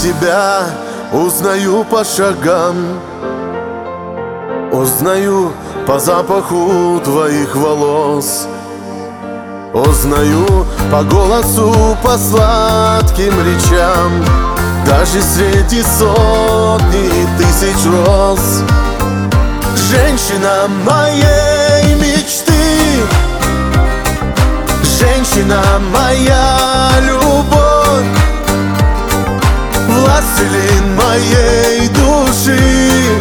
тебя узнаю по шагам, узнаю по запаху твоих волос, узнаю по голосу, по сладким речам, даже среди сотни тысяч роз. Женщина моей мечты, женщина моя любовь, властелин моей души,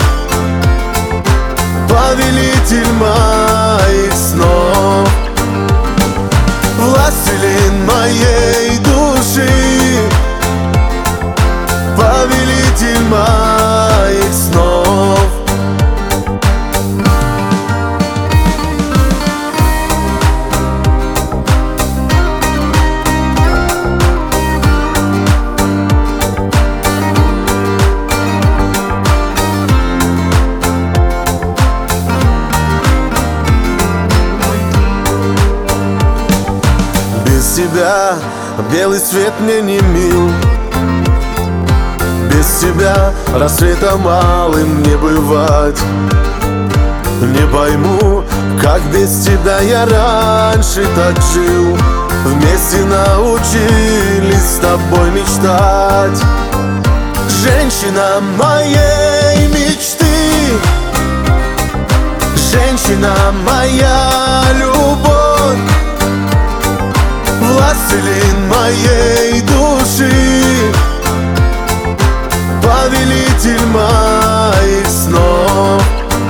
повелитель моих снов. Властелин моей души, повелитель моих снов. Без тебя белый свет мне не мил, без тебя рассвета малым не бывать. Не пойму, как без тебя я раньше так жил. Вместе научились с тобой мечтать. Женщина моей мечты, женщина моя любовь, властелин моей души, повелитель моих снов.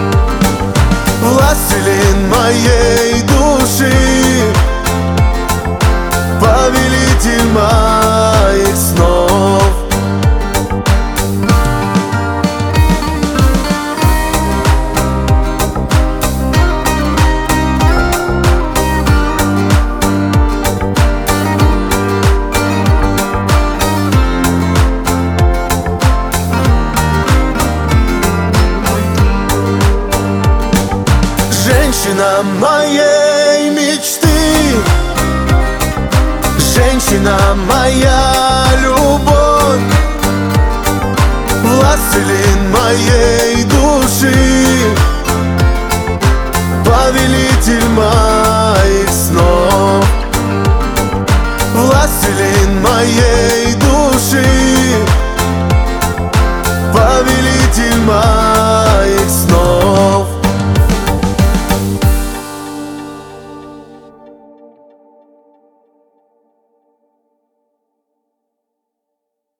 Властелин моей души, повелитель моих снов. Женщина моей мечты, женщина моя любовь, властелин моей